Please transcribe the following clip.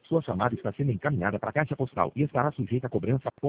Sua chamada está sendo encaminhada para a caixa postal e estará sujeita a cobrança após